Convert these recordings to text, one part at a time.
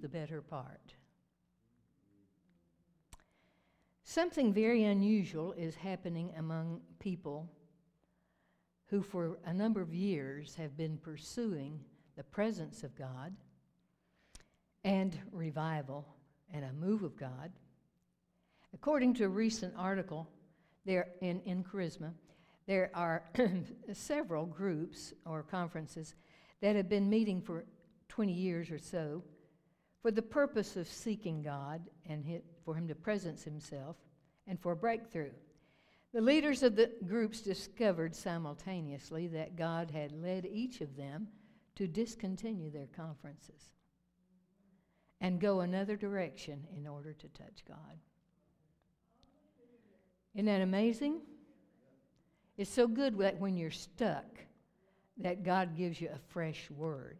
the better part. Something very unusual is happening among people who for a number of years have been pursuing the presence of God and revival and a move of God. According to a recent article there in Charisma, there are several groups or conferences that have been meeting for 20 years or so for the purpose of seeking God and for Him to presence Himself and for breakthrough. The leaders of the groups discovered simultaneously that God had led each of them to discontinue their conferences and go another direction in order to touch God. Isn't that amazing? It's so good that when you're stuck, that God gives you a fresh word.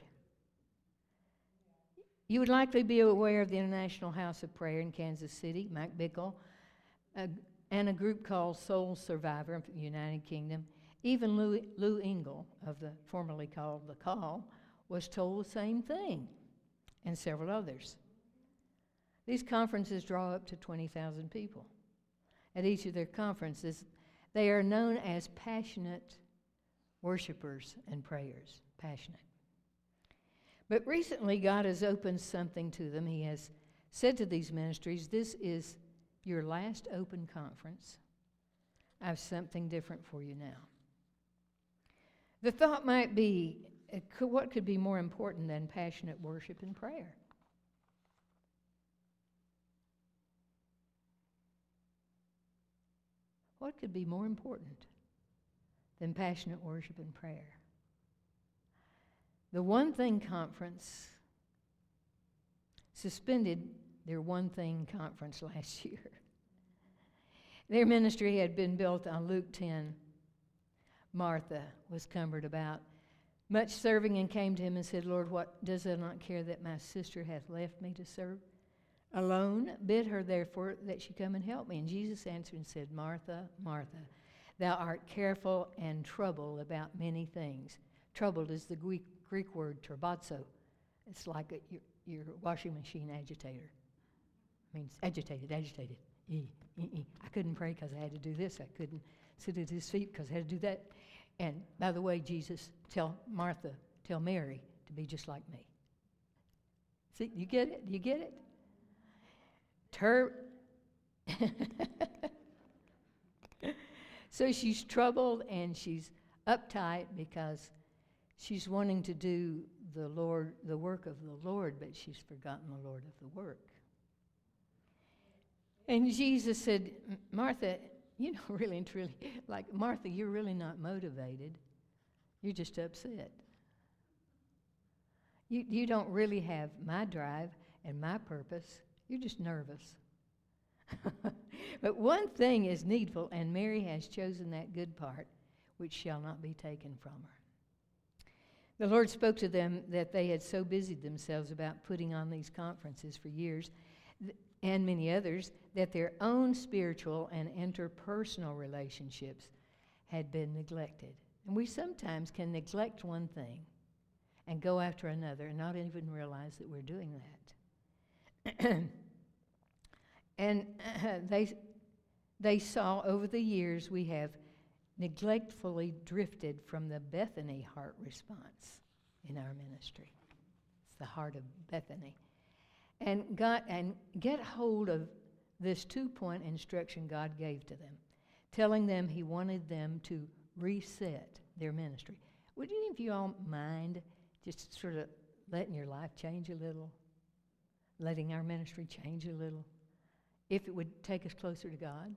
You would likely be aware of the International House of Prayer in Kansas City, Mike Bickle, and a group called Soul Survivor of the United Kingdom. Even Lou Engle, of the formerly called The Call, was told the same thing, and several others. These conferences draw up to 20,000 people. At each of their conferences, they are known as passionate worshipers and prayers. Passionate. But recently, God has opened something to them. He has said to these ministries, this is your last open conference. I have something different for you now. The thought might be, what could be more important than passionate worship and prayer? What could be more important than passionate worship and prayer? The One Thing Conference suspended their One Thing Conference last year. Their ministry had been built on Luke 10. Martha was cumbered about much serving and came to him and said, Lord, what does thou not care that my sister hath left me to serve alone? Bid her therefore that she come and help me. And Jesus answered and said, Martha, Martha, thou art careful and troubled about many things. Troubled is the Greek word turbazo. It's like your washing machine agitator. Means agitated. I couldn't pray because I had to do this. I couldn't sit at his feet because I had to do that. And by the way, Jesus, tell Mary to be just like me. See, you get it? You get it? So she's troubled and she's uptight because she's wanting to do the work of the Lord, but she's forgotten the Lord of the work. And Jesus said, Martha, really and truly, like, Martha, you're really not motivated. You're just upset. You don't really have my drive and my purpose. You're just nervous. But one thing is needful, and Mary has chosen that good part, which shall not be taken from her. The Lord spoke to them that they had so busied themselves about putting on these conferences for years, and many others, that their own spiritual and interpersonal relationships had been neglected. And we sometimes can neglect one thing and go after another and not even realize that we're doing that. And they saw over the years we have neglectfully drifted from the Bethany heart response in our ministry. It's the heart of Bethany. And get hold of this 2-point instruction God gave to them, telling them He wanted them to reset their ministry. Would any of you all mind just sort of letting your life change a little? Letting our ministry change a little? If it would take us closer to God?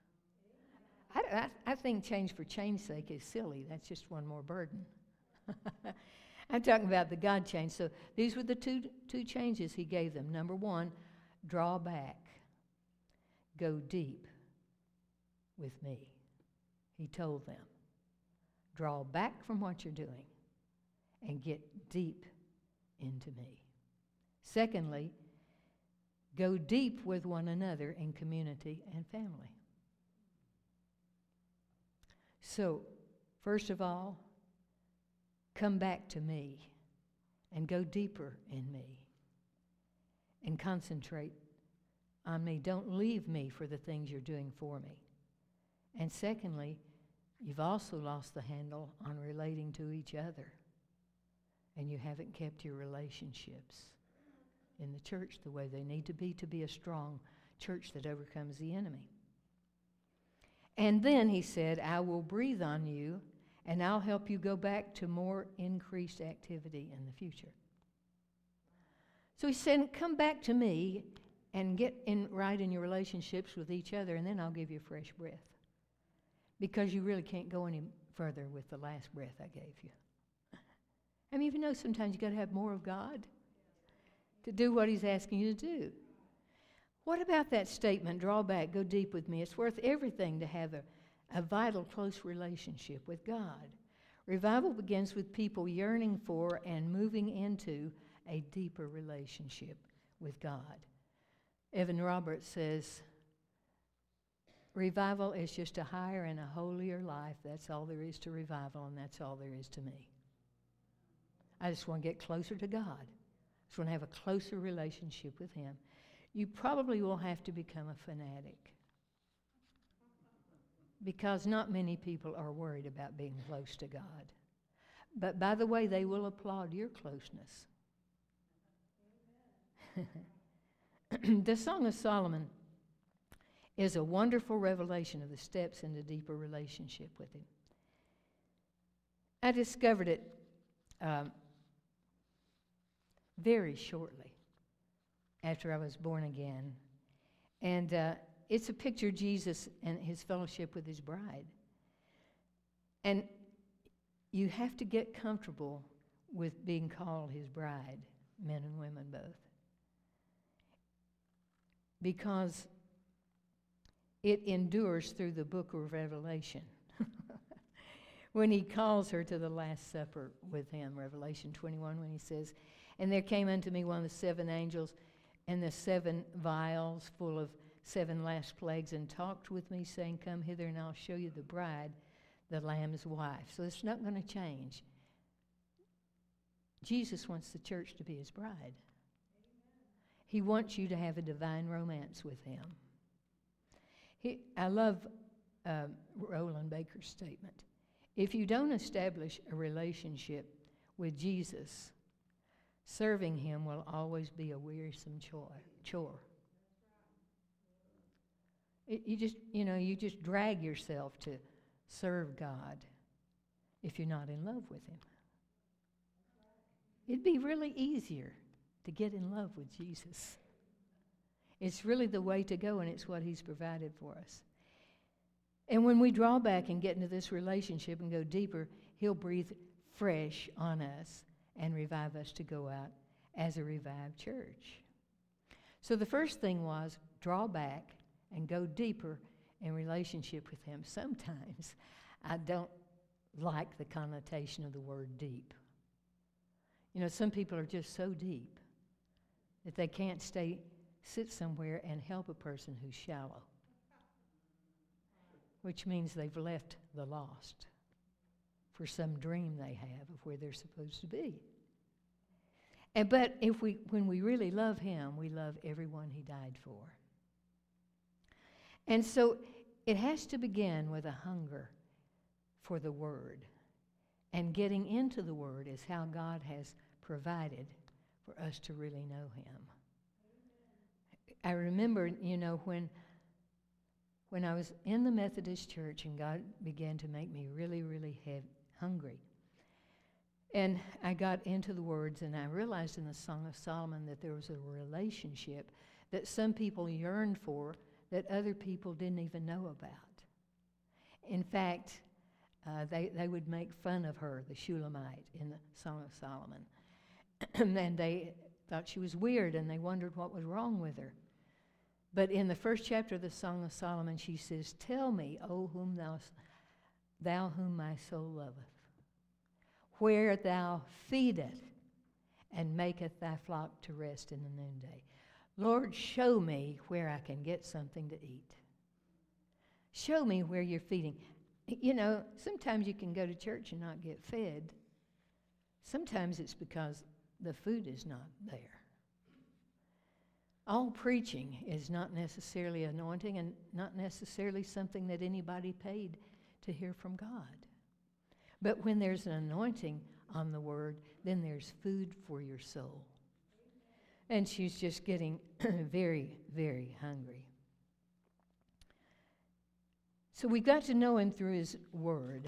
I think change for change's sake is silly. That's just one more burden. I'm talking about the God change. So these were the two changes He gave them. Number one, draw back. Go deep with me. He told them. Draw back from what you're doing and get deep into me. Secondly, go deep with one another in community and family. So, first of all, come back to me and go deeper in me. and concentrate on me. Don't leave me for the things you're doing for me. And secondly, you've also lost the handle on relating to each other. And you haven't kept your relationships in the church the way they need to be a strong church that overcomes the enemy. And then he said, I will breathe on you, and I'll help you go back to more increased activity in the future. So he said, come back to me and get right in your relationships with each other, and then I'll give you fresh breath. Because you really can't go any further with the last breath I gave you. I mean, you know, sometimes you got to have more of God to do what he's asking you to do. What about that statement, draw back, go deep with me? It's worth everything to have a vital, close relationship with God. Revival begins with people yearning for and moving into a deeper relationship with God. Evan Roberts says, revival is just a higher and a holier life. That's all there is to revival, and that's all there is to me. I just want to get closer to God. I just want to have a closer relationship with him. You probably will have to become a fanatic, because not many people are worried about being close to God. But by the way, they will applaud your closeness. The Song of Solomon is a wonderful revelation of the steps into deeper relationship with him. I discovered it very shortly after I was born again. And it's a picture of Jesus and his fellowship with his bride. And you have to get comfortable with being called his bride, men and women both. Because it endures through the book of Revelation. When he calls her to the Last Supper with him, Revelation 21, when he says, and there came unto me one of the seven angels, and the 7 vials full of 7 last plagues, and talked with me, saying, come hither, and I'll show you the bride, the Lamb's wife. So it's not going to change. Jesus wants the church to be his bride. Amen. He wants you to have a divine romance with him. I love Roland Baker's statement. If you don't establish a relationship with Jesus, serving him will always be a wearisome chore. You just drag yourself to serve God if you're not in love with him. It'd be really easier to get in love with Jesus. It's really the way to go, and it's what he's provided for us. And when we draw back and get into this relationship and go deeper, he'll breathe fresh on us and revive us to go out as a revived church. So the first thing was draw back and go deeper in relationship with him. Sometimes I don't like the connotation of the word deep. You know, some people are just so deep that they can't sit somewhere and help a person who's shallow, which means they've left the lost for some dream they have of where they're supposed to be. But when we really love him, we love everyone he died for. And so it has to begin with a hunger for the Word. And getting into the Word is how God has provided for us to really know him. I remember, when I was in the Methodist church and God began to make me really, really hungry. And I got into the words, and I realized in the Song of Solomon that there was a relationship that some people yearned for that other people didn't even know about. In fact, they would make fun of her, the Shulamite, in the Song of Solomon. And they thought she was weird, and they wondered what was wrong with her. But in the first chapter of the Song of Solomon, she says, tell me, O whom thou whom my soul loveth, where thou feedeth and maketh thy flock to rest in the noonday. Lord, show me where I can get something to eat. Show me where you're feeding. Sometimes you can go to church and not get fed. Sometimes it's because the food is not there. All preaching is not necessarily anointing and not necessarily something that anybody paid to hear from God. But when there's an anointing on the word, then there's food for your soul. And she's just getting very, very hungry. So we got to know him through his word.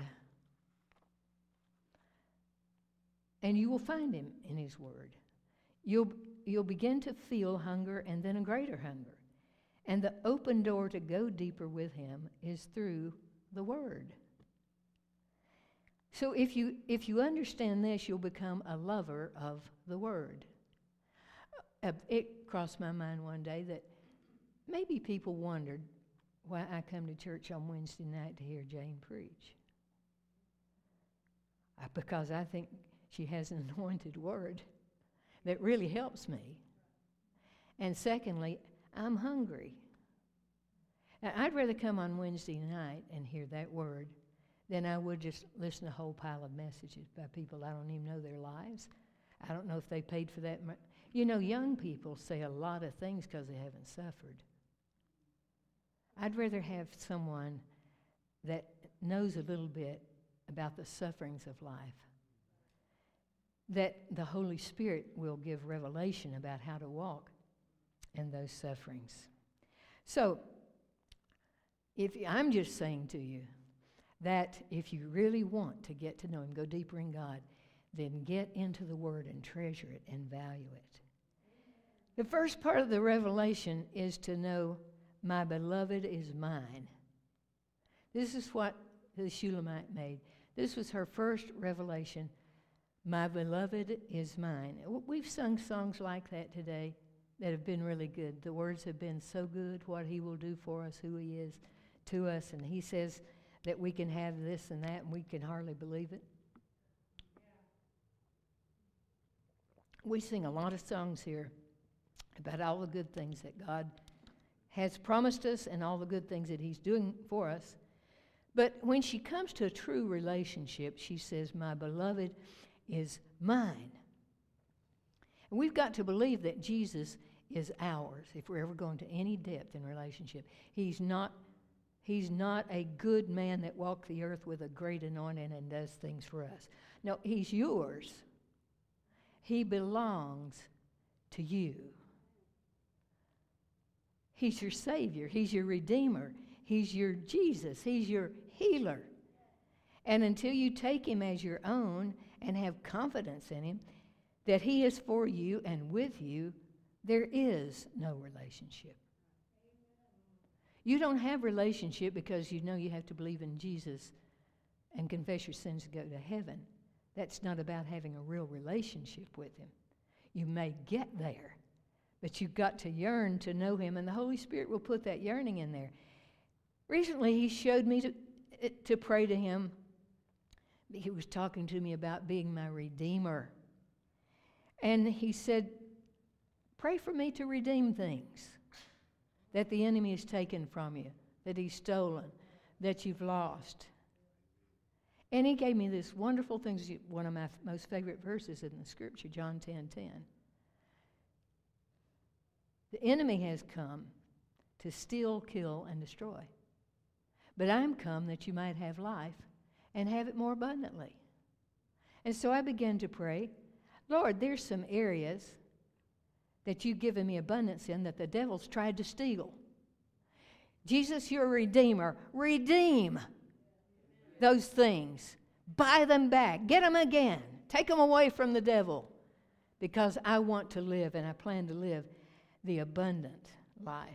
And you will find him in his word. You'll begin to feel hunger and then a greater hunger. And the open door to go deeper with him is through the word. So if you understand this, you'll become a lover of the word. It crossed my mind one day that maybe people wondered why I come to church on Wednesday night to hear Jane preach. Because I think she has an anointed word that really helps me. And secondly, I'm hungry. Now, I'd rather come on Wednesday night and hear that word than I would just listen to a whole pile of messages by people I don't even know their lives. I don't know if they paid for that. You know, young people say a lot of things because they haven't suffered. I'd rather have someone that knows a little bit about the sufferings of life, that the Holy Spirit will give revelation about how to walk in those sufferings. So, I'm just saying to you that if you really want to get to know him, go deeper in God, then get into the Word and treasure it and value it. The first part of the revelation is to know, my beloved is mine. This is what the Shulamite made. This was her first revelation. My beloved is mine. We've sung songs like that today that have been really good. The words have been so good, what he will do for us, who he is to us. And he says that we can have this and that, and we can hardly believe it. We sing a lot of songs here about all the good things that God has promised us and all the good things that he's doing for us. But when she comes to a true relationship, she says, my beloved is mine. And we've got to believe that Jesus is ours if we're ever going to any depth in relationship. He's not a good man that walked the earth with a great anointing and does things for us. No, he's yours. He belongs to you. He's your Savior. He's your Redeemer. He's your Jesus. He's your healer. And until you take him as your own and have confidence in him that he is for you and with you, there is no relationship. You don't have relationship because you know you have to believe in Jesus and confess your sins to go to heaven. That's not about having a real relationship with him. You may get there, but you've got to yearn to know him, and the Holy Spirit will put that yearning in there. Recently, he showed me to pray to him. He was talking to me about being my Redeemer. And he said, pray for me to redeem things that the enemy has taken from you, that he's stolen, that you've lost. And he gave me this wonderful thing, one of my most favorite verses in the Scripture, John 10:10. The enemy has come to steal, kill, and destroy. But I'm come that you might have life and have it more abundantly. And so I began to pray, Lord, there's some areas that you've given me abundance in that the devil's tried to steal. Jesus, you're a Redeemer. Redeem those things. Buy them back. Get them again. Take them away from the devil. Because I want to live, and I plan to live the abundant life.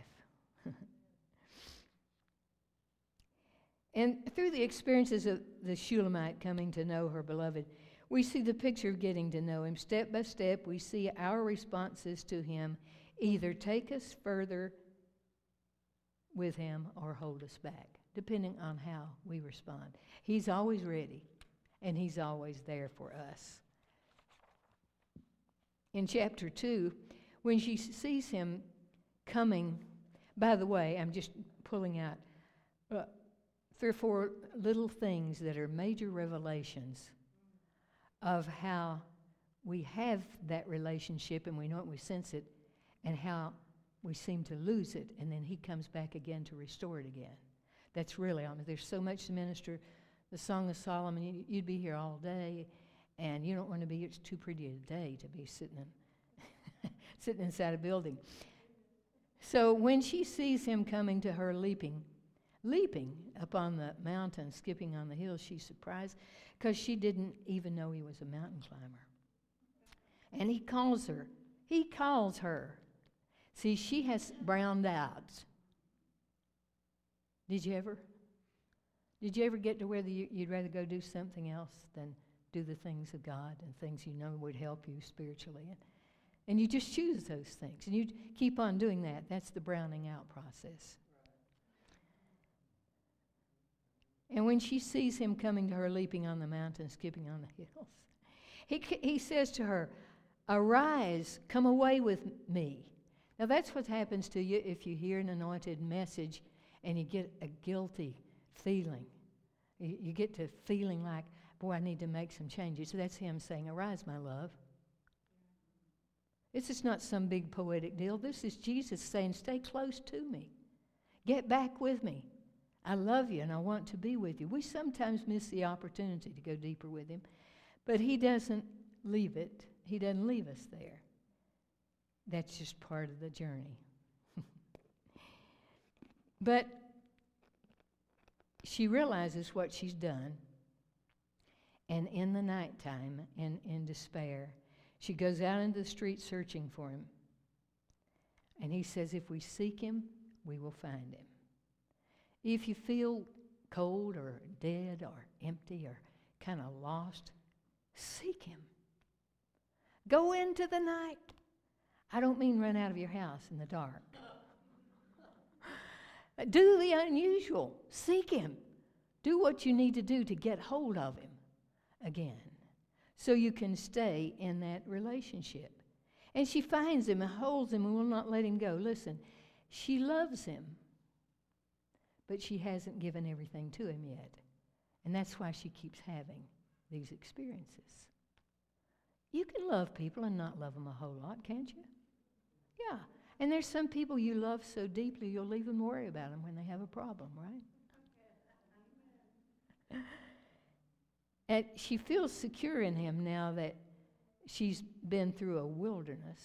And through the experiences of the Shulamite coming to know her beloved, we see the picture of getting to know him. Step by step, we see our responses to him either take us further with him or hold us back, depending on how we respond. He's always ready, and he's always there for us. In chapter 2, when she sees him coming, by the way, I'm just pulling out 3 or 4 little things that are major revelations of how we have that relationship and we know it, we sense it, and how we seem to lose it, and then he comes back again to restore it again. That's really, there's so much to minister. The Song of Solomon, you'd be here all day, and you don't want to be, it's too pretty a day to be sitting inside a building. So when she sees him coming to her leaping up on the mountain, skipping on the hill, she's surprised because she didn't even know he was a mountain climber. And he calls her. He calls her. See, she has browned out. Did you ever get to where you'd rather go do something else than do the things of God and things you know would help you spiritually? And you just choose those things, and you keep on doing that. That's the browning out process. And when she sees him coming to her, leaping on the mountain, skipping on the hills, he says to her, "Arise, come away with me." Now that's what happens to you if you hear an anointed message and you get a guilty feeling. You get to feeling like, boy, I need to make some changes. So that's him saying, "Arise, my love." This is not some big poetic deal. This is Jesus saying, stay close to me. Get back with me. I love you and I want to be with you. We sometimes miss the opportunity to go deeper with him, but he doesn't leave it. He doesn't leave us there. That's just part of the journey. But she realizes what she's done, and in the nighttime, in despair, she goes out into the street searching for him. And he says, if we seek him, we will find him. If you feel cold or dead or empty or kind of lost, seek him. Go into the night. I don't mean run out of your house in the dark. Do the unusual. Seek him. Do what you need to do to get hold of him again, so you can stay in that relationship. And she finds him and holds him and will not let him go. Listen, she loves him, but she hasn't given everything to him yet. And that's why she keeps having these experiences. You can love people and not love them a whole lot, can't you? Yeah. And there's some people you love so deeply you'll even worry about them when they have a problem, right? And she feels secure in him now that she's been through a wilderness.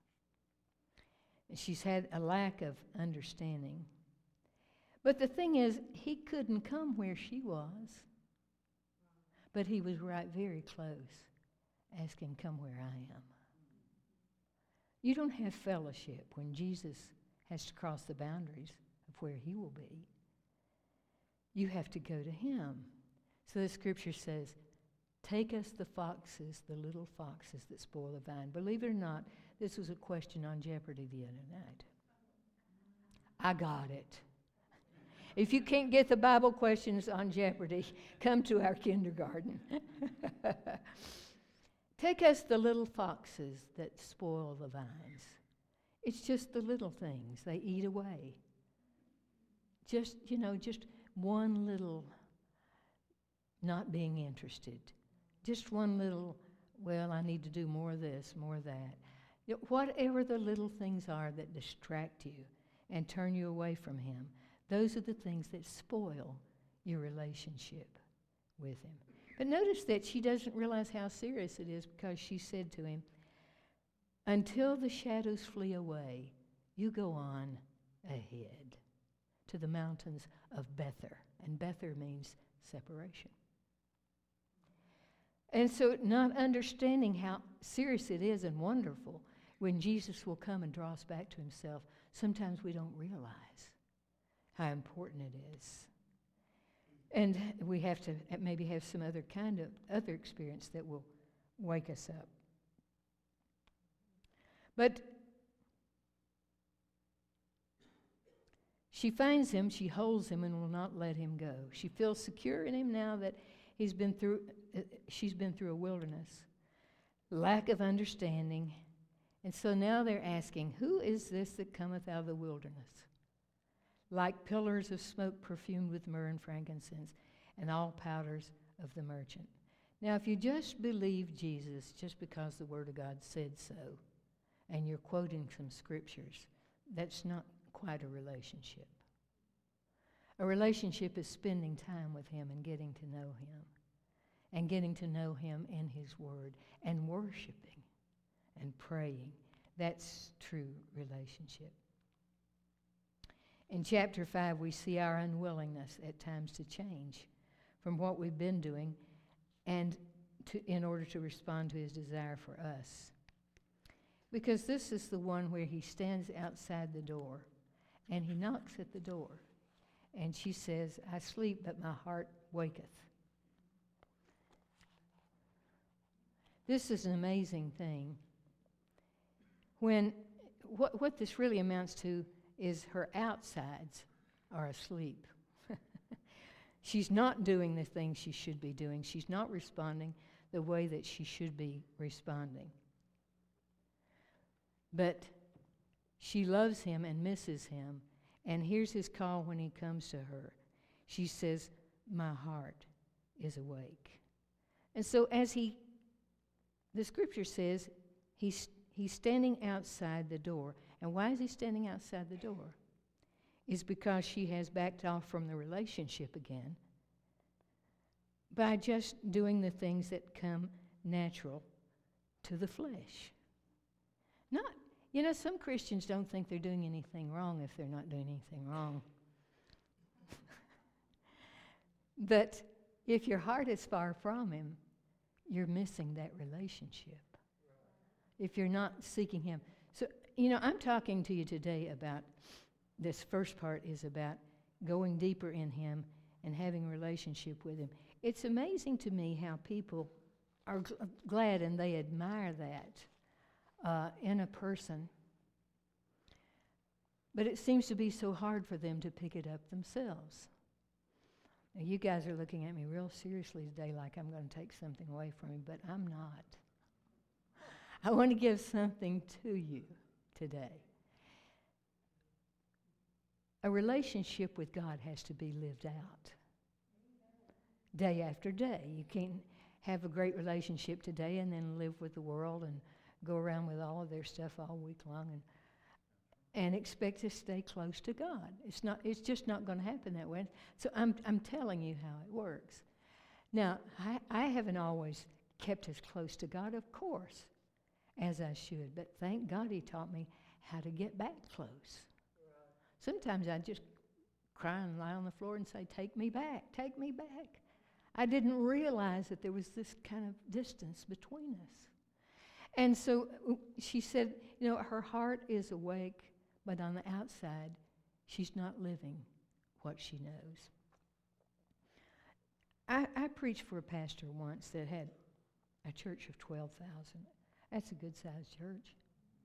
She's had a lack of understanding. But the thing is, he couldn't come where she was. But he was right very close, asking, "Come where I am." You don't have fellowship when Jesus has to cross the boundaries of where he will be. You have to go to him. So the scripture says, take us the foxes, the little foxes that spoil the vine. Believe it or not, this was a question on Jeopardy the other night. I got it. If you can't get the Bible questions on Jeopardy, come to our kindergarten. Take us the little foxes that spoil the vines. It's just the little things they eat away. Just one little not being interested. Just one little, well, I need to do more of this, more of that. Whatever the little things are that distract you and turn you away from him, those are the things that spoil your relationship with him. But notice that she doesn't realize how serious it is, because she said to him, "Until the shadows flee away, you go on ahead to the mountains of Bether." And Bether means separation. And so, not understanding how serious it is and wonderful when Jesus will come and draw us back to himself, sometimes we don't realize how important it is. And we have to maybe have some other kind of other experience that will wake us up. But she finds him, she holds him, and will not let him go. She feels secure in him now that she's been through a wilderness, lack of understanding. And so now they're asking, who is this that cometh out of the wilderness? Like pillars of smoke perfumed with myrrh and frankincense, and all powders of the merchant. Now, if you just believe Jesus just because the Word of God said so, and you're quoting some scriptures, that's not quite a relationship. A relationship is spending time with Him and getting to know Him, and getting to know Him in His Word, and worshiping and praying. That's true relationship. In chapter 5, we see our unwillingness at times to change from what we've been doing and in order to respond to His desire for us. Because this is the one where He stands outside the door and He knocks at the door. And she says, I sleep, but my heart waketh. This is an amazing thing. When what this really amounts to is her outsides are asleep. She's not doing the things she should be doing. She's not responding the way that she should be responding. But she loves Him and misses Him, and hears His call when He comes to her. She says, my heart is awake. And so the Scripture says he's standing outside the door. And why is He standing outside the door? Is because she has backed off from the relationship again by just doing the things that come natural to the flesh. Some Christians don't think they're doing anything wrong if they're not doing anything wrong. But if your heart is far from Him, you're missing that relationship. If you're not seeking Him. So, I'm talking to you today about this first part is about going deeper in Him and having a relationship with Him. It's amazing to me how people are glad and they admire that in a person. But it seems to be so hard for them to pick it up themselves. Now, you guys are looking at me real seriously today like I'm going to take something away from you, but I'm not. I want to give something to you today. A relationship with God has to be lived out day after day. You can't have a great relationship today and then live with the world and go around with all of their stuff all week long and expect to stay close to God. It's just not going to happen that way. So I'm telling you how it works. Now, I haven't always kept as close to God, of course, as I should, but thank God He taught me how to get back close. Sometimes I just cry and lie on the floor and say, take me back, take me back. I didn't realize that there was this kind of distance between us. And so she said, her heart is awake, but on the outside, she's not living what she knows. I preached for a pastor once that had a church of 12,000. That's a good-sized church.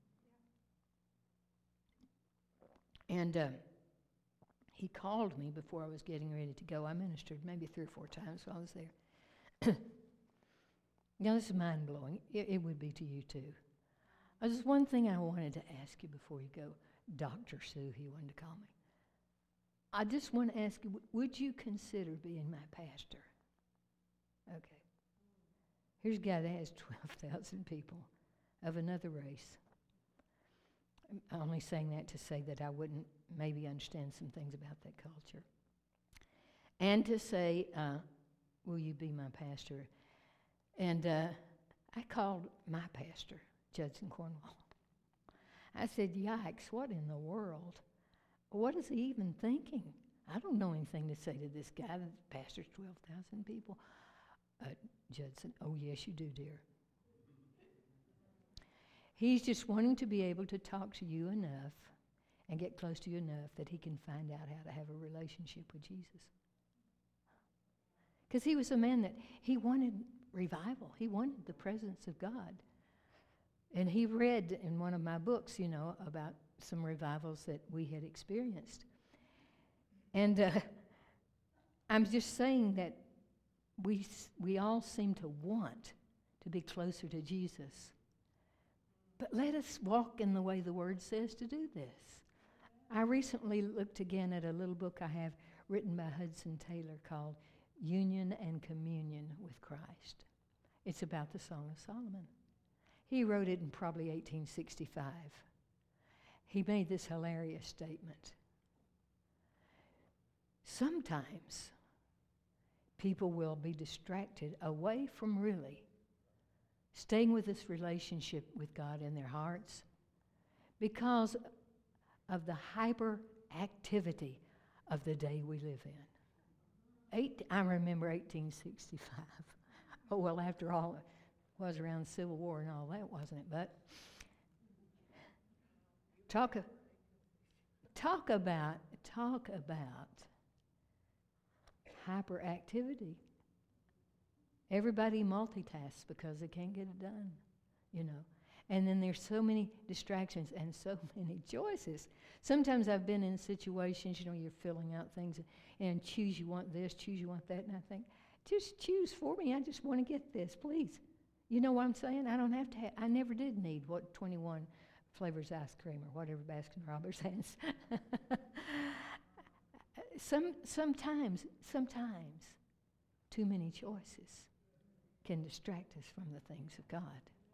And he called me before I was getting ready to go. I ministered maybe 3 or 4 times while I was there. Now, this is mind-blowing. It would be to you, too. There's one thing I wanted to ask you before you go. Dr. Sue, he wanted to call me. I just want to ask you, would you consider being my pastor? Okay. Here's a guy that has 12,000 people of another race. I'm only saying that to say that I wouldn't maybe understand some things about that culture. And to say, will you be my pastor? And I called my pastor, Judson Cornwall. I said, yikes, what in the world? What is he even thinking? I don't know anything to say to this guy that pastors 12,000 people. Judson, oh yes you do, dear. He's just wanting to be able to talk to you enough and get close to you enough that he can find out how to have a relationship with Jesus. Because he was a man that he wanted revival. He wanted the presence of God. And he read in one of my books, about some revivals that we had experienced. And I'm just saying that we all seem to want to be closer to Jesus. But let us walk in the way the Word says to do this. I recently looked again at a little book I have written by Hudson Taylor called Union and Communion with Christ. It's about the Song of Solomon. He wrote it in probably 1865. he made this hilarious statement. Sometimes people will be distracted away from really staying with this relationship with God in their hearts because of the hyperactivity of the day we live in. I remember 1865. Oh, well, after all, it was around the Civil War and all that, wasn't it? But talk about hyperactivity. Everybody multitasks because they can't get it done, you know. And then there's so many distractions and so many choices. Sometimes I've been in situations, you know, you're filling out things and choose you want this, choose you want that, and I think, just choose for me. I just want to get this, please. You know what I'm saying? I don't have to I never did need what 21 flavors ice cream or whatever Baskin Robbins has. Sometimes too many choices can distract us from the things of God.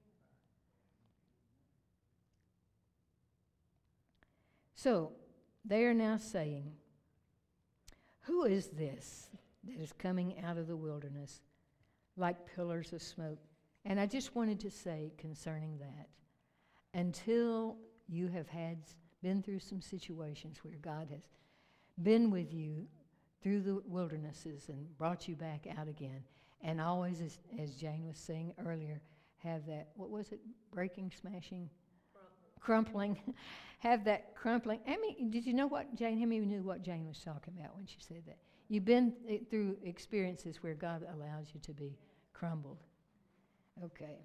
So they are now saying, who is this that is coming out of the wilderness like pillars of smoke? And I just wanted to say concerning that, until you have been through some situations where God has been with you through the wildernesses and brought you back out again, and always, as Jane was saying earlier, have that, what was it, breaking, smashing? Crumpling. Have that crumpling. I mean, did you know what Jane, how many of you knew what Jane was talking about when she said that? You've been through experiences where God allows you to be crumbled. Okay.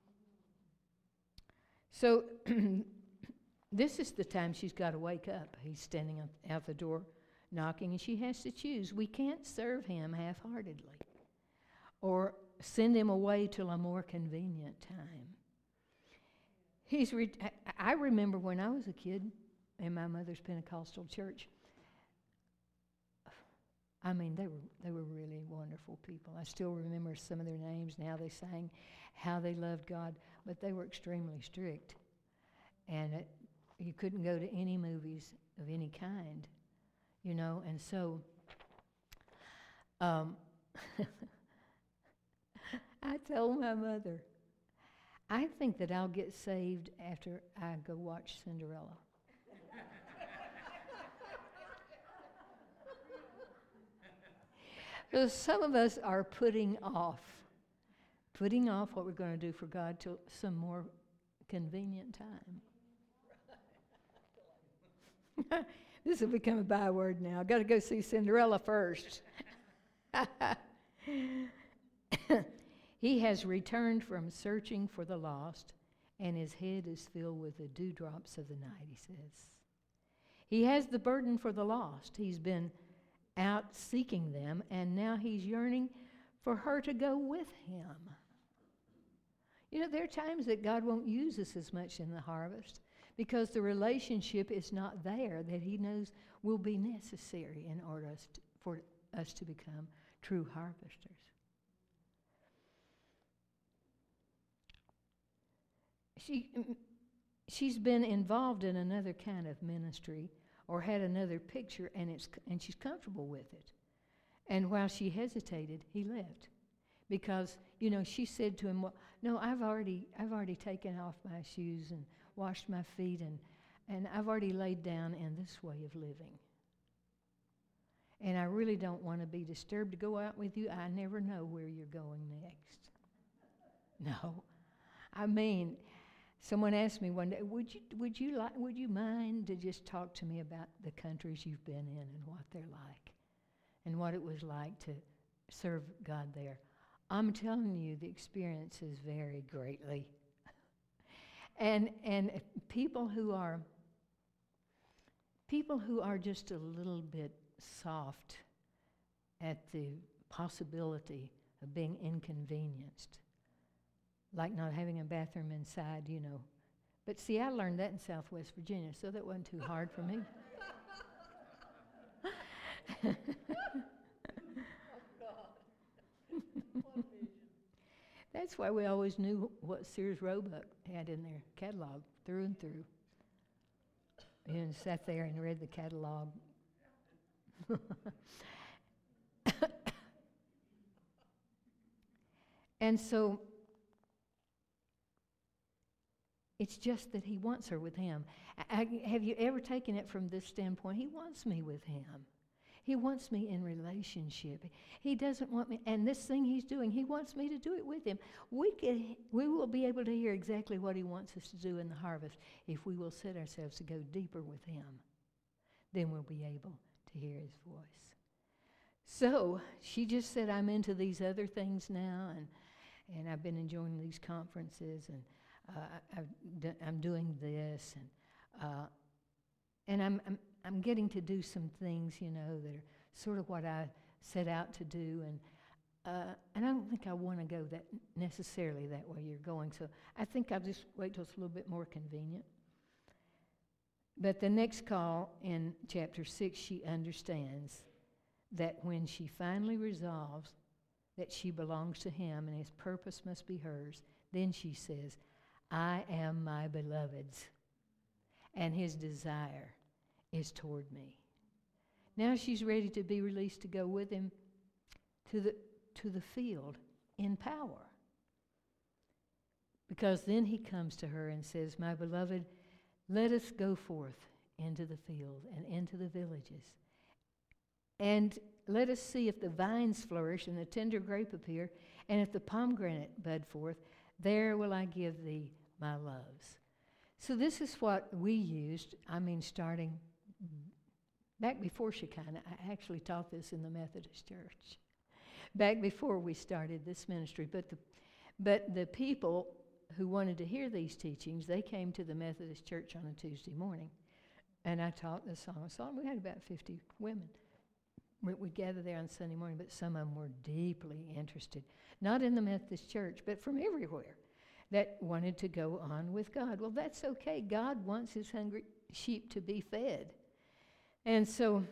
So this is the time she's got to wake up. He's standing out the door knocking, and she has to choose. We can't serve him half-heartedly or send him away till a more convenient time. I remember when I was a kid in my mother's Pentecostal church, I mean, they were really wonderful people. I still remember some of their names and how they sang, how they loved God, but they were extremely strict. And you couldn't go to any movies of any kind, you know, and so I told my mother, I think that I'll get saved after I go watch Cinderella. Because some of us are putting off what we're going to do for God till some more convenient time. This will become a byword now. I've got to go see Cinderella first. He has returned from searching for the lost, and his head is filled with the dewdrops of the night, he says. He has the burden for the lost. He's been out seeking them, and now he's yearning for her to go with him. You know, there are times that God won't use us as much in the harvest because the relationship is not there that he knows will be necessary in order for us to become true harvesters. She's been involved in another kind of ministry or had another picture, and she's comfortable with it. And while she hesitated, he left. Because, you know, she said to him, well, no, I've already taken off my shoes and washed my feet, and I've already laid down in this way of living. And I really don't want to be disturbed to go out with you. I never know where you're going next. No. I mean, someone asked me one day, would you mind to just talk to me about the countries you've been in and what they're like and what it was like to serve God there? I'm telling you, the experiences vary greatly. And people who are just a little bit soft at the possibility of being inconvenienced, like not having a bathroom inside, you know. But see, I learned that in Southwest Virginia, so that wasn't too hard for me. That's why we always knew what Sears Roebuck had in their catalog, through and through. and sat there and read the catalog. And so it's just that he wants her with him. Have you ever taken it from this standpoint? He wants me with him. He wants me in relationship. He doesn't want me, and this thing he's doing, he wants me to do it with him. We will be able to hear exactly what he wants us to do in the harvest if we will set ourselves to go deeper with him. Then we'll be able to hear his voice. So she just said, I'm into these other things now, and I've been enjoying these conferences, and I'm doing this, and I'm getting to do some things, that are sort of what I set out to do, and I don't think I want to go that necessarily that way you're going. So I think I'll just wait till it's a little bit more convenient. But the next call in chapter 6, she understands that when she finally resolves that she belongs to him and his purpose must be hers, then she says, I am my beloved's, and his desire is toward me. Now she's ready to be released to go with him to the field in power. Because then he comes to her and says, my beloved, let us go forth into the field and into the villages. And let us see if the vines flourish and the tender grape appear, and if the pomegranate bud forth, there will I give thee my loves. So this is what we used, starting back before Shekinah. I actually taught this in the Methodist Church, back before we started this ministry. But the people who wanted to hear these teachings, they came to the Methodist Church on a Tuesday morning, and I taught the Song of Solomon. We had about 50 women. We'd gather there on Sunday morning, but some of them were deeply interested, not in the Methodist Church, but from everywhere, that wanted to go on with God. Well, that's okay. God wants his hungry sheep to be fed. And so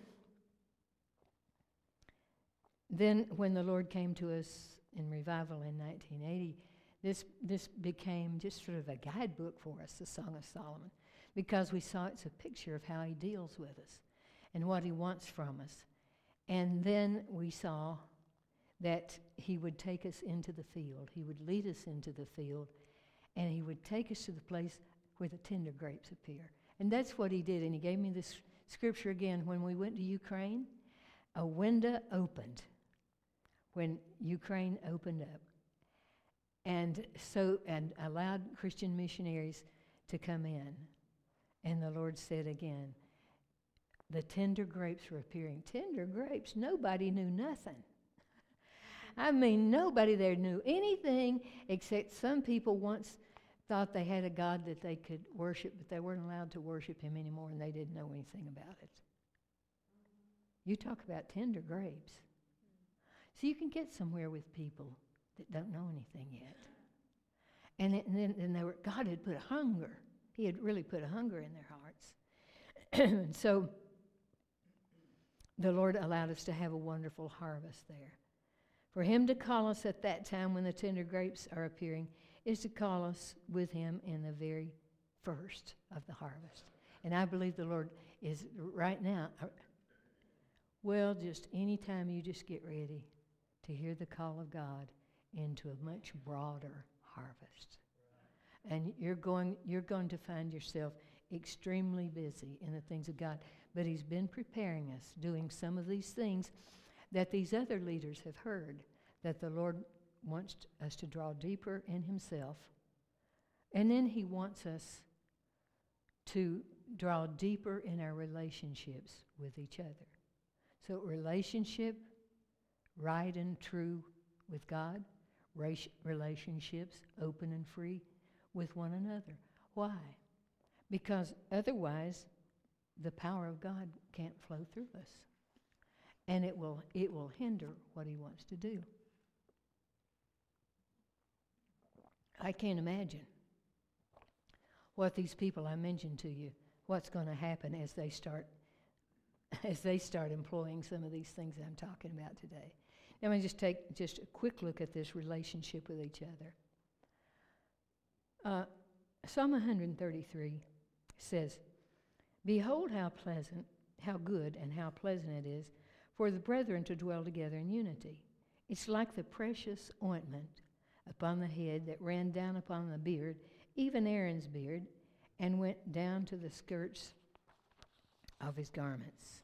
then when the Lord came to us in revival in 1980, this became just sort of a guidebook for us, the Song of Solomon, because we saw it's a picture of how he deals with us and what he wants from us. And then we saw that he would take us into the field. He would lead us into the field, and he would take us to the place where the tender grapes appear. And that's what he did. And he gave me this scripture again. When we went to Ukraine, a window opened when Ukraine opened up. And allowed Christian missionaries to come in. And the Lord said again, the tender grapes were appearing. Tender grapes, nobody knew nothing. Nobody there knew anything except some people once thought they had a God that they could worship, but they weren't allowed to worship him anymore, and they didn't know anything about it. You talk about tender grapes. So you can get somewhere with people that don't know anything yet. And then God had put a hunger. He had really put a hunger in their hearts. And so the Lord allowed us to have a wonderful harvest there. For him to call us at that time when the tender grapes are appearing is to call us with him in the very first of the harvest. And I believe the Lord is right now, just any time you just get ready to hear the call of God into a much broader harvest. And you're going to find yourself extremely busy in the things of God. But he's been preparing us, doing some of these things that these other leaders have heard, that the Lord wants us to draw deeper in himself. And then he wants us to draw deeper in our relationships with each other. So relationship, right and true with God, relationships, open and free with one another. Why? Because otherwise, the power of God can't flow through us. And it will hinder what he wants to do. I can't imagine what these people I mentioned to you, what's going to happen as they start employing some of these things that I'm talking about today. Now, I'm going to just take a quick look at this relationship with each other. Psalm 133 says, Behold how good and how pleasant it is for the brethren to dwell together in unity. It's like the precious ointment upon the head that ran down upon the beard, even Aaron's beard, and went down to the skirts of his garments.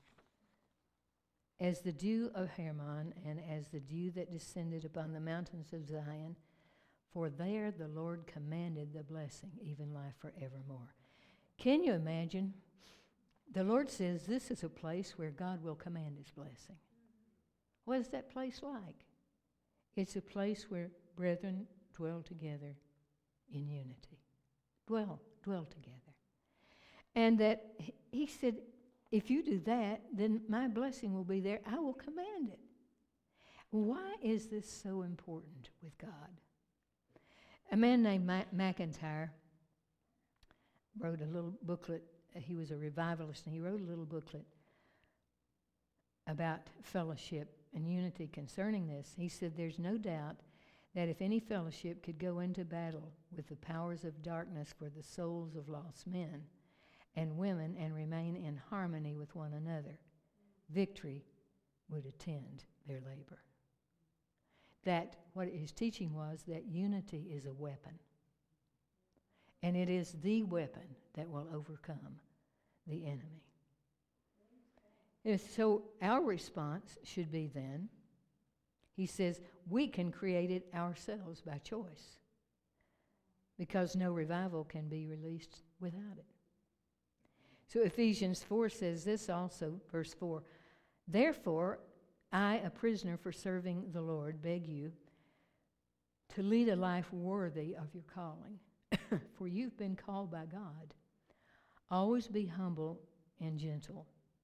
As the dew of Hermon, and as the dew that descended upon the mountains of Zion, for there the Lord commanded the blessing, even life forevermore. Can you imagine? The Lord says this is a place where God will command his blessing. What is that place like? It's a place where brethren dwell together in unity. Dwell together. And that he said, if you do that, then my blessing will be there. I will command it. Why is this so important with God? A man named McIntyre wrote a little booklet. He was a revivalist, and he wrote a little booklet about fellowship and unity concerning this. He said, there's no doubt that if any fellowship could go into battle with the powers of darkness for the souls of lost men and women and remain in harmony with one another, victory would attend their labor. That what his teaching was, that unity is a weapon. And it is the weapon that will overcome the enemy. And so our response should be then, he says, we can create it ourselves by choice, because no revival can be released without it. So Ephesians 4 says this also, verse 4, therefore, I, a prisoner for serving the Lord, beg you to lead a life worthy of your calling. For you've been called by God. Always be humble and gentle.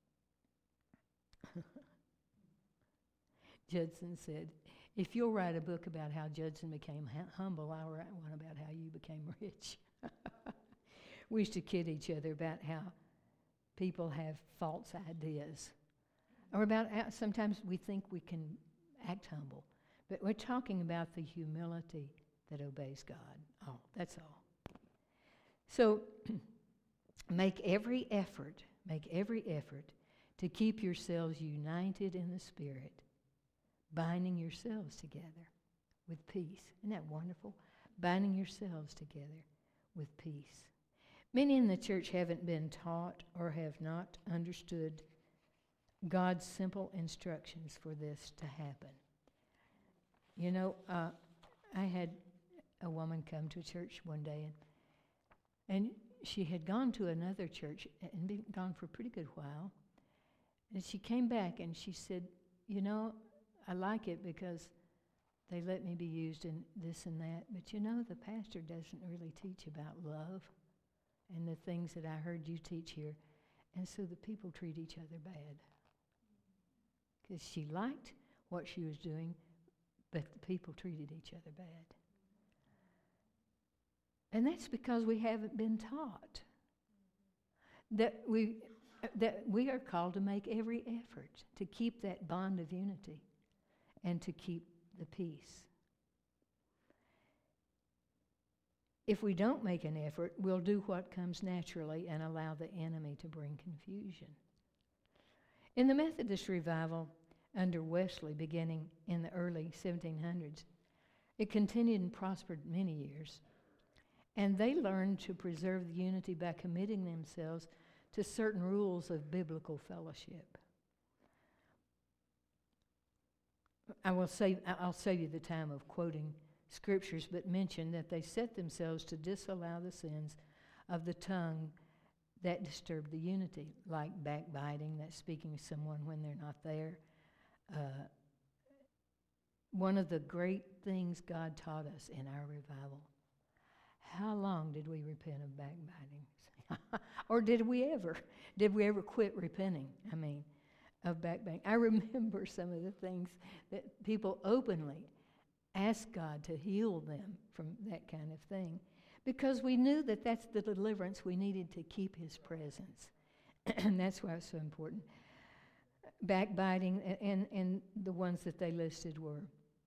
Judson said, if you'll write a book about how Judson became humble, I'll write one about how you became rich. We used to kid each other about how people have false ideas. Or about how sometimes we think we can act humble. But we're talking about the humility that obeys God. Oh, that's all. So make every effort to keep yourselves united in the Spirit, binding yourselves together with peace. Isn't that wonderful? Binding yourselves together with peace. Many in the church haven't been taught or have not understood God's simple instructions for this to happen. You know, I had a woman come to church one day, and she had gone to another church and been gone for a pretty good while. And she came back and she said, you know, I like it because they let me be used in this and that, but you know, the pastor doesn't really teach about love and the things that I heard you teach here. And so the people treat each other bad. Because she liked what she was doing, but the people treated each other bad. And that's because we haven't been taught that we are called to make every effort to keep that bond of unity and to keep the peace. If we don't make an effort, we'll do what comes naturally and allow the enemy to bring confusion. In the Methodist revival under Wesley, beginning in the early 1700s, it continued and prospered many years. And they learned to preserve the unity by committing themselves to certain rules of biblical fellowship. I'll save you the time of quoting scriptures, but mention that they set themselves to disallow the sins of the tongue that disturb the unity, like backbiting, that's speaking to someone when they're not there. One of the great things God taught us in our revival, how long did we repent of backbiting? Or did we ever quit repenting? Of backbiting. I remember some of the things that people openly asked God to heal them from that kind of thing, because we knew that that's the deliverance we needed to keep His presence. And that's why it's so important. Backbiting, and the ones that they listed were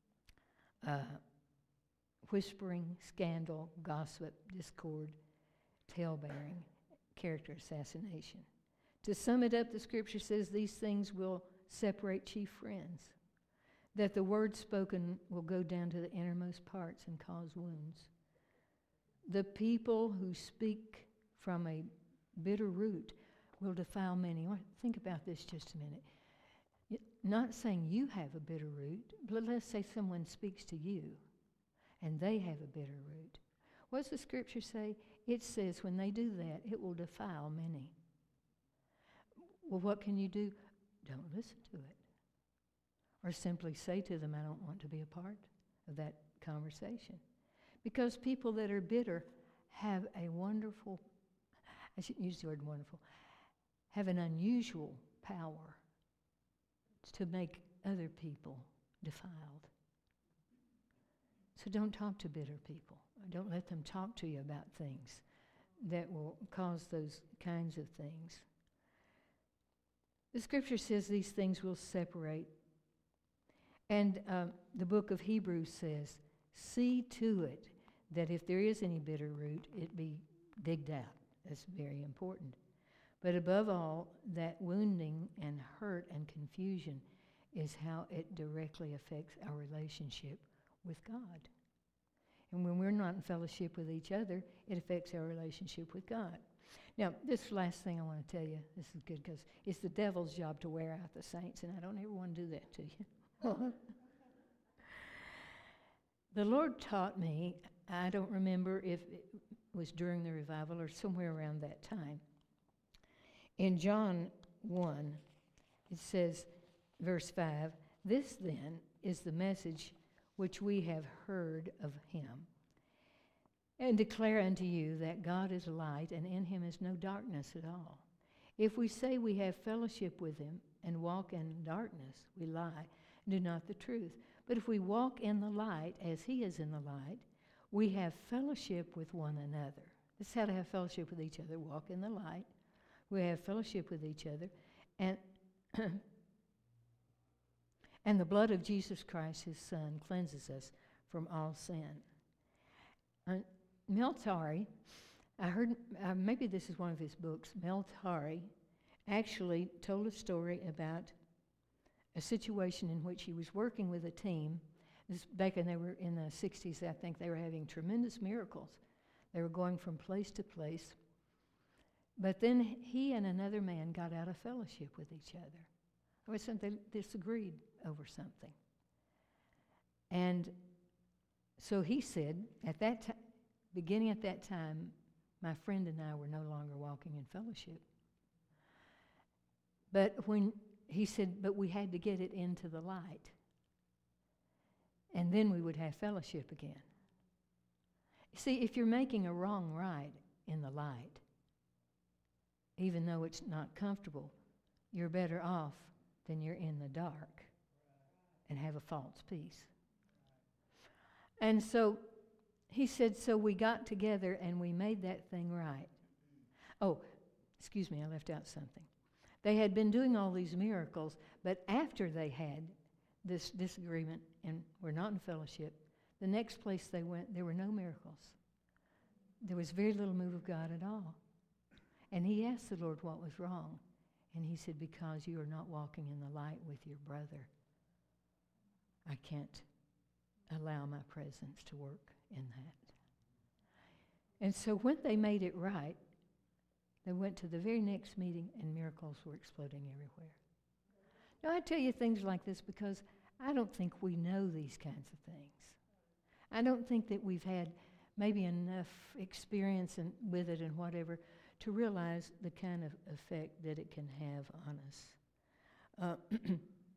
whispering, scandal, gossip, discord, tale-bearing, character assassination. To sum it up, the scripture says these things will separate chief friends, that the word spoken will go down to the innermost parts and cause wounds. The people who speak from a bitter root will defile many. Think about this just a minute. Not saying you have a bitter root, but let's say someone speaks to you and they have a bitter root. What does the scripture say? It says when they do that, it will defile many. Well, what can you do? Don't listen to it. Or simply say to them, I don't want to be a part of that conversation. Because people that are bitter have a wonderful, I shouldn't use the word wonderful, have an unusual power to make other people defiled. So don't talk to bitter people. Don't let them talk to you about things that will cause those kinds of things. The scripture says these things will separate. And the book of Hebrews says, see to it that if there is any bitter root, it be digged out. That's very important. But above all, that wounding and hurt and confusion is how it directly affects our relationship with God. And when we're not in fellowship with each other, it affects our relationship with God. Now, this last thing I want to tell you, this is good because it's the devil's job to wear out the saints, and I don't ever want to do that to you. The Lord taught me, I don't remember if it was during the revival or somewhere around that time. In John 1, it says, verse 5, this then is the message which we have heard of him, and declare unto you that God is light, and in him is no darkness at all. If we say we have fellowship with him and walk in darkness, we lie, and do not the truth. But if we walk in the light as he is in the light, we have fellowship with one another. This is how to have fellowship with each other. Walk in the light. We have fellowship with each other. And and the blood of Jesus Christ, his Son, cleanses us from all sin. Mel Tari, I heard, maybe this is one of his books, Mel Tari actually told a story about a situation in which he was working with a team. This back when they were in the 60s, I think they were having tremendous miracles. They were going from place to place. But then he and another man got out of fellowship with each other. Or they disagreed over something. And so he said, at that time, beginning at that time, my friend and I were no longer walking in fellowship. But when he said, but we had to get it into the light. And then we would have fellowship again. See, if you're making a wrong right in the light, even though it's not comfortable, you're better off than you're in the dark and have a false peace. And so he said, so we got together and we made that thing right. Oh, excuse me, I left out something. They had been doing all these miracles, but after they had this disagreement and were not in fellowship, the next place they went, there were no miracles. There was very little move of God at all. And he asked the Lord what was wrong. And he said, because you are not walking in the light with your brother, I can't allow my presence to work in that. And so when they made it right, they went to the very next meeting and miracles were exploding everywhere. Now, I tell you things like this because I don't think we know these kinds of things. I don't think that we've had maybe enough experience with it and whatever to realize the kind of effect that it can have on us.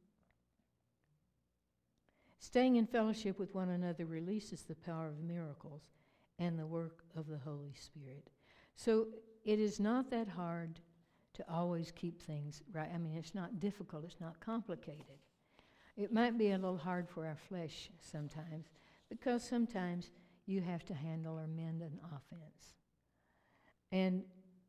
Staying in fellowship with one another releases the power of miracles and the work of the Holy Spirit. So it is not that hard to always keep things right. I mean, it's not difficult. It's not complicated. It might be a little hard for our flesh sometimes because sometimes you have to handle or mend an offense. And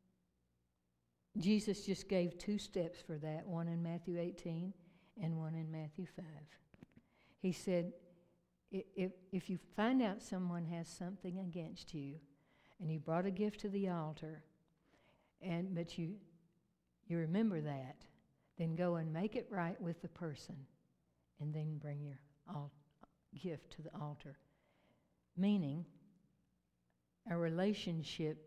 Jesus just gave 2 steps for that, one in Matthew 18 and one in Matthew 5. He said, if you find out someone has something against you and you brought a gift to the altar, but you you remember that, then go and make it right with the person, and then bring your gift to the altar. Meaning, our relationship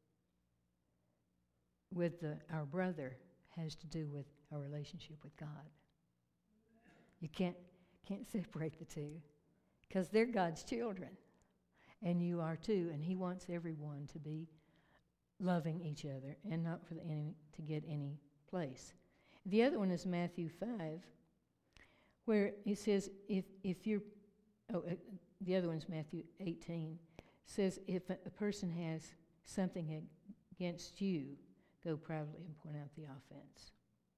with our brother has to do with our relationship with God. You can't separate the two, because they're God's children, and you are too, and He wants everyone to be loving each other and not for the enemy to get any place. The other one is Matthew 5, where it says, if you're, the other one's Matthew 18, says, if a person has something against you, go privately and point out the offense.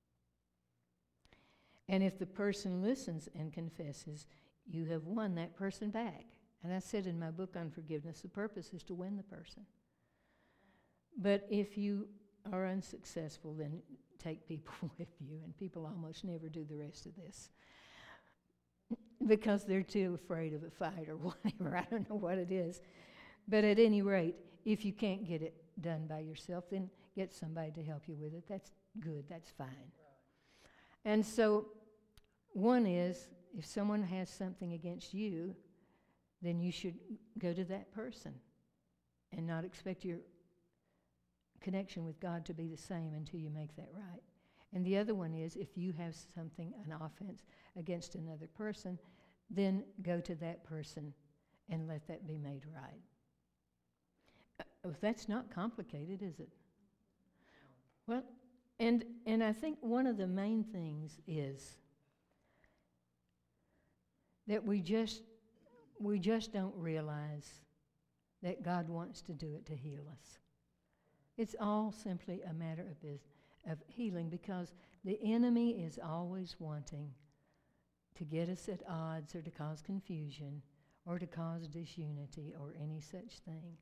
And if the person listens and confesses, you have won that person back. And I said in my book on forgiveness, the purpose is to win the person. But if you are unsuccessful, then take people with you, and people almost never do the rest of this because they're too afraid of a fight or whatever. I don't know what it is. But at any rate, if you can't get it done by yourself, then get somebody to help you with it. That's good. That's fine. And so one is, if someone has something against you, then you should go to that person and not expect your connection with God to be the same until you make that right. And the other one is, if you have something, an offense against another person, then go to that person and let that be made right. That's not complicated, is it? Well, and I think one of the main things is that we just don't realize that God wants to do it to heal us. It's all simply a matter of healing, because the enemy is always wanting to get us at odds or to cause confusion or to cause disunity or any such thing.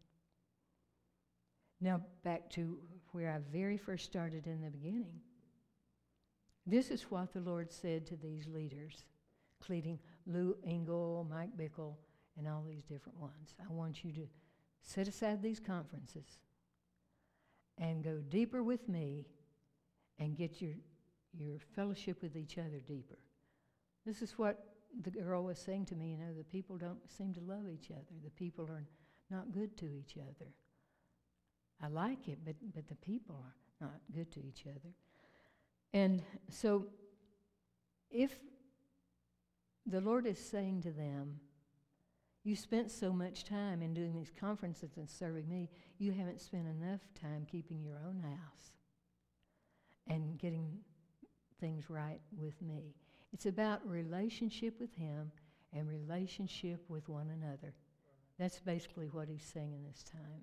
Now, back to where I very first started in the beginning. This is what the Lord said to these leaders, including Lou Engle, Mike Bickle, and all these different ones. I want you to set aside these conferences and go deeper with me and get your fellowship with each other deeper. This is what the girl was saying to me, the people don't seem to love each other. The people are not good to each other. I like it, but the people are not good to each other. And so if the Lord is saying to them, you spent so much time in doing these conferences and serving me, you haven't spent enough time keeping your own house and getting things right with me. It's about relationship with Him and relationship with one another. That's basically what He's saying in this time.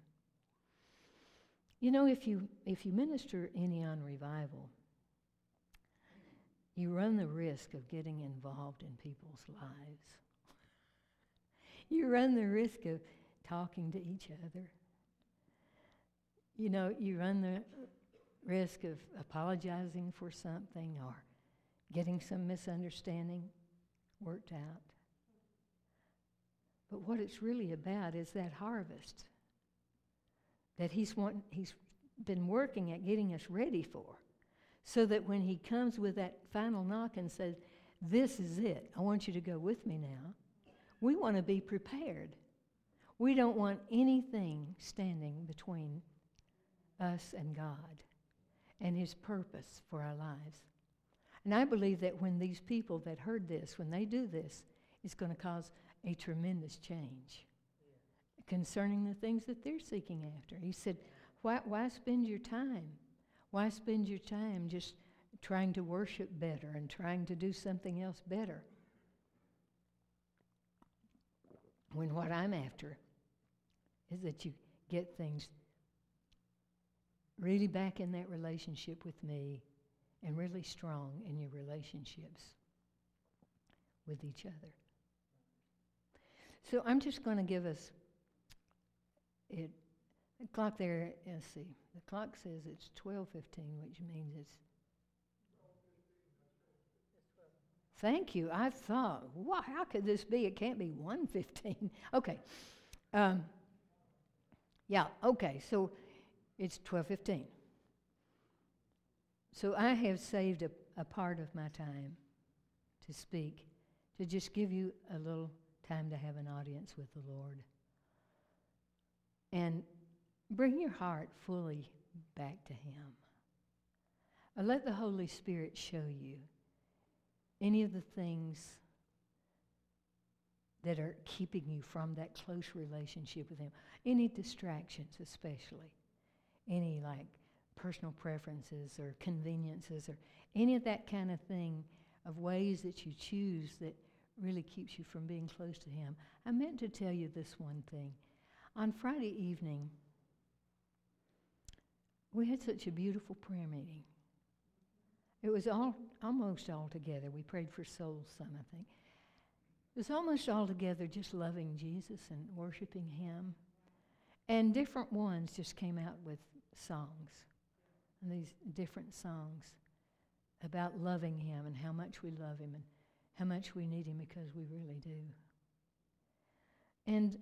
If you minister any on revival, you run the risk of getting involved in people's lives. You run the risk of talking to each other. You run the risk of apologizing for something or getting some misunderstanding worked out. But what it's really about is that harvest that He's been working at getting us ready for, so that when He comes with that final knock and says, this is it, I want you to go with me now, we want to be prepared. We don't want anything standing between us and God and His purpose for our lives. And I believe that when these people that heard this, when they do this, it's going to cause a tremendous change concerning the things that they're seeking after. He said, why spend your time? Why spend your time just trying to worship better and trying to do something else better, when what I'm after is that you get things really back in that relationship with me and really strong in your relationships with each other. So I'm just going to give us it. The clock there, let's see. The clock says it's 12:15, which means it's... Thank you. I thought, wow, how could this be? It can't be 1:15. Okay. Yeah, okay, so it's 12:15. So I have saved a part of my time to speak, to just give you a little time to have an audience with the Lord. And bring your heart fully back to Him. Let the Holy Spirit show you any of the things that are keeping you from that close relationship with Him. Any distractions especially. Any like personal preferences or conveniences or any of that kind of thing, of ways that you choose that really keeps you from being close to Him. I meant to tell you this one thing. On Friday evening, we had such a beautiful prayer meeting. It was almost all together. We prayed for souls some, I think. It was almost all together just loving Jesus and worshiping Him. And different ones just came out with songs. And these different songs about loving Him and how much we love Him and how much we need Him, because we really do. And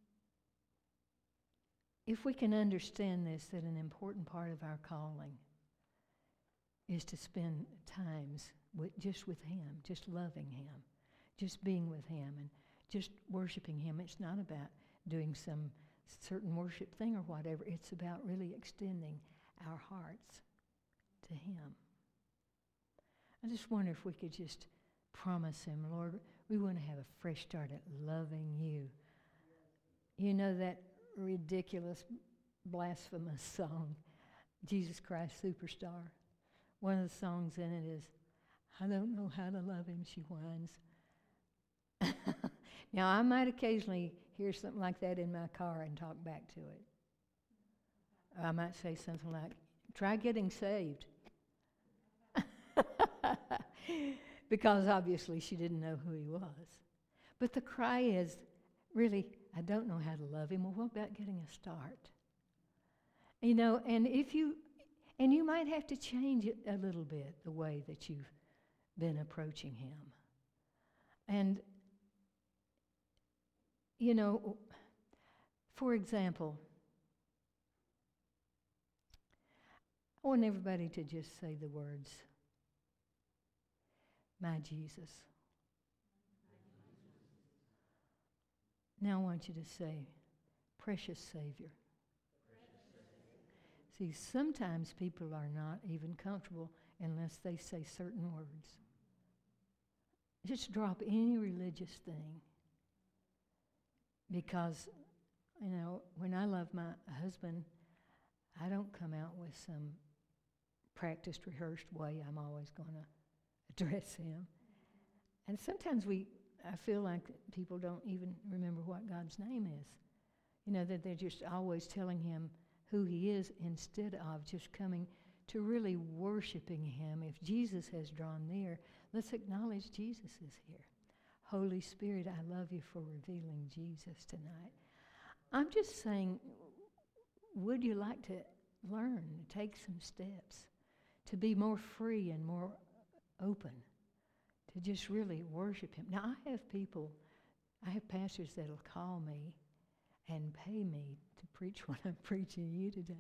if we can understand this, that an important part of our calling is to spend times just with Him, just loving Him, just being with Him and just worshiping Him. It's not about doing some certain worship thing or whatever. It's about really extending our hearts to Him. I just wonder if we could just promise Him, Lord, we want to have a fresh start at loving You. You know that ridiculous, blasphemous song, Jesus Christ Superstar? One of the songs in it is, I don't know how to love Him, she whines. Now, I might occasionally hear something like that in my car and talk back to it. I might say something like, try getting saved. Because obviously she didn't know who He was. But the cry is, really, I don't know how to love Him. Well, what about getting a start? You know, and you might have to change it a little bit, the way that you've been approaching Him. And, you know, for example, I want everybody to just say the words, my Jesus. Now I want you to say, precious Savior. See, sometimes people are not even comfortable unless they say certain words. Just drop any religious thing. Because, you know, when I love my husband, I don't come out with some practiced, rehearsed way I'm always going to address Him. And sometimes I feel like people don't even remember what God's name is. You know, that they're just always telling Him who He is instead of just coming to really worshiping Him. If Jesus has drawn near, let's acknowledge Jesus is here. Holy Spirit, I love You for revealing Jesus tonight. I'm just saying, would you like to learn, take some steps to be more free and more open, to just really worship Him? Now, I have pastors that'll call me and pay me to preach what I'm preaching you today.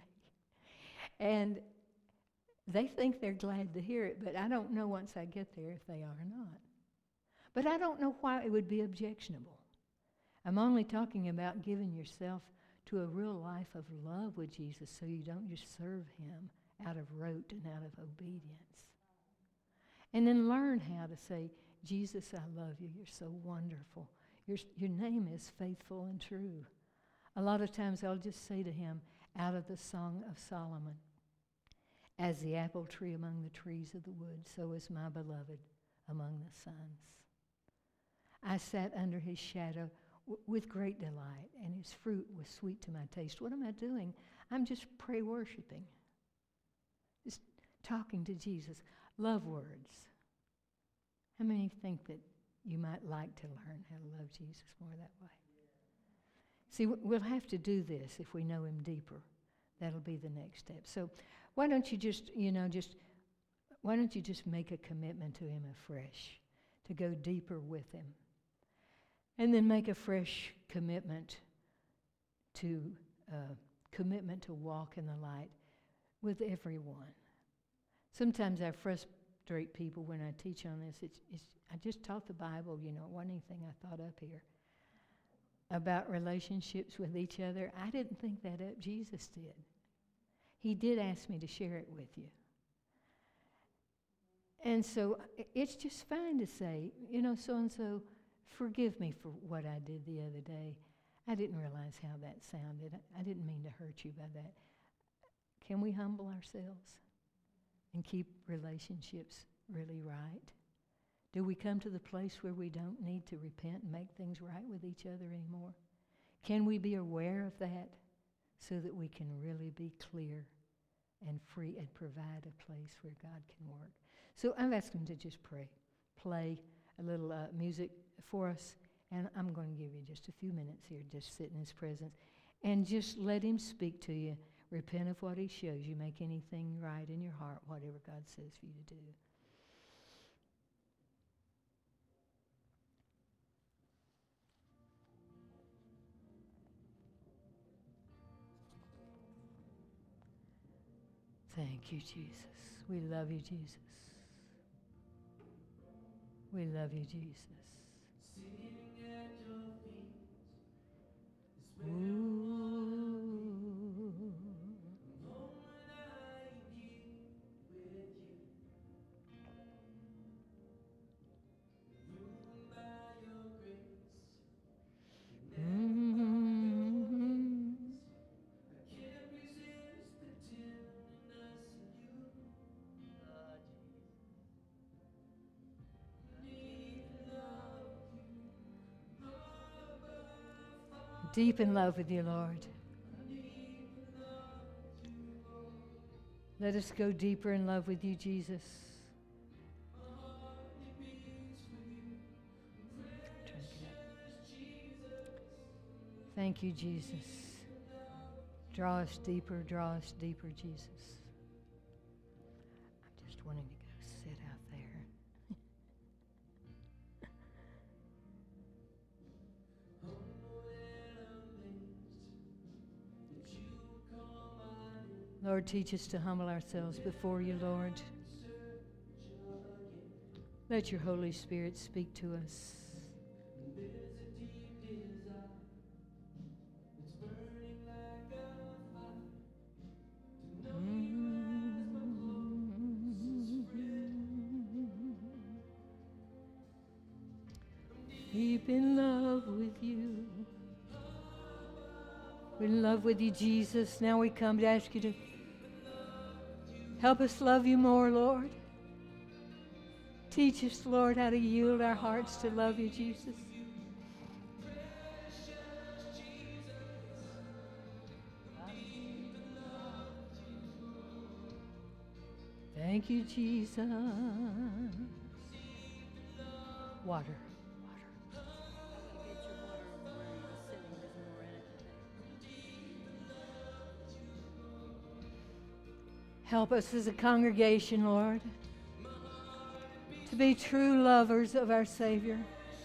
And they think they're glad to hear it, but I don't know once I get there if they are or not. But I don't know why it would be objectionable. I'm only talking about giving yourself to a real life of love with Jesus, so you don't just serve Him out of rote and out of obedience. And then learn how to say, Jesus, I love You. You're so wonderful. Your name is faithful and true. A lot of times I'll just say to Him out of the Song of Solomon, as the apple tree among the trees of the wood, so is my beloved among the sons. I sat under His shadow with great delight, and His fruit was sweet to my taste. What am I doing? I'm just worshiping. Just talking to Jesus. Love words. How many think that you might like to learn how to love Jesus more that way? See, we'll have to do this if we know Him deeper. That'll be the next step. So why don't you just make a commitment to Him afresh, to go deeper with Him? And then make a fresh commitment to walk in the light with everyone. Sometimes I frustrate people when I teach on this. I just taught the Bible, you know, it wasn't anything I thought up here. About relationships with each other. I didn't think that up. Jesus did. He did ask me to share it with you. And so it's just fine to say, you know, so-and-so, forgive me for what I did the other day. I didn't realize how that sounded. I didn't mean to hurt you by that. Can we humble ourselves and keep relationships really right? Do we come to the place where we don't need to repent and make things right with each other anymore? Can we be aware of that so that we can really be clear and free and provide a place where God can work? So I've asked him to just play a little music for us, and I'm going to give you just a few minutes here, just sit in his presence, and just let him speak to you. Repent of what he shows you. Make anything right in your heart, whatever God says for you to do. Thank you, Jesus. We love you, Jesus. We love you, Jesus. Sitting at your feet is where Ooh. the moment I get with you. You and by your grace can never part your ways. I can't resist the tenderness in you. Deep in love with you, Lord. Let us go deeper in love with you, Jesus. Thank you, Jesus. Draw us deeper, Jesus. I'm just wanting to go sit out there. Lord, teach us to humble ourselves before you, Lord. Let your Holy Spirit speak to us. Deep in love with you. We're in love with you, Jesus. Now we come to ask you to help us love you more, Lord. Teach us, Lord, how to yield our hearts to love you, Jesus. Thank you, Jesus. Water. Help us as a congregation, Lord, to be true lovers of our Savior.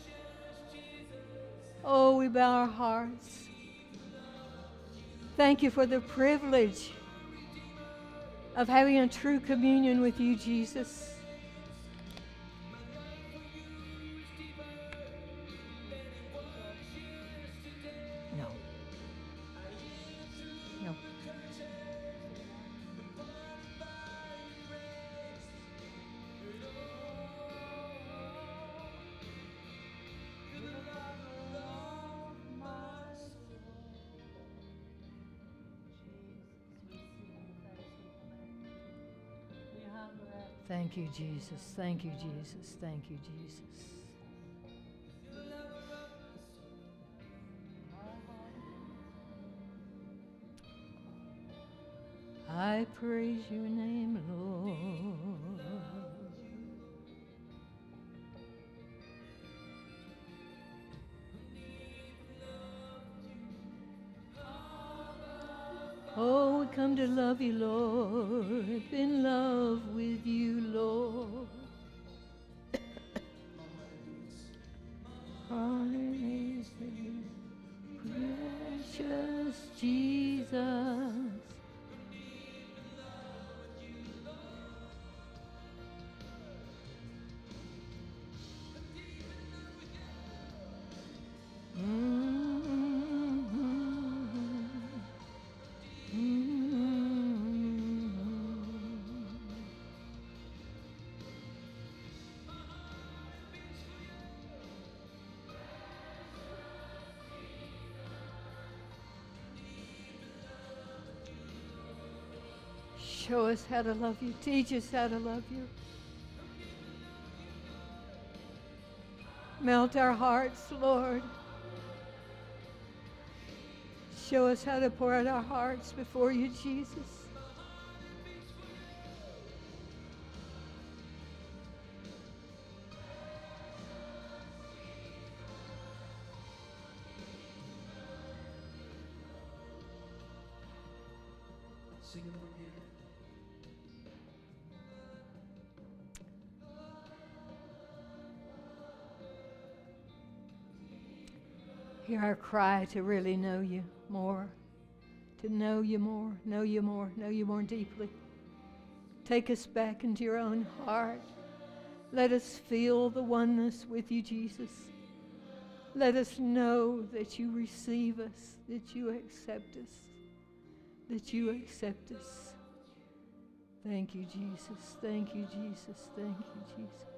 Oh, we bow our hearts. Thank you for the privilege of having a true communion with you, Jesus. No. No. Thank you, Jesus. Thank you, Jesus. Thank you, Jesus. I praise your name, Lord. Oh, we come to love you, Lord. In love with you, Lord. Precious Jesus. Show us how to love you. Teach us how to love you. Melt our hearts, Lord. Show us how to pour out our hearts before you, Jesus. Sing it from here. Hear our cry to really know you more, to know you more, know you more, know you more deeply. Take us back into your own heart. Let us feel the oneness with you, Jesus. Let us know that you receive us, that you accept us, that you accept us. Thank you, Jesus. Thank you, Jesus. Thank you, Jesus.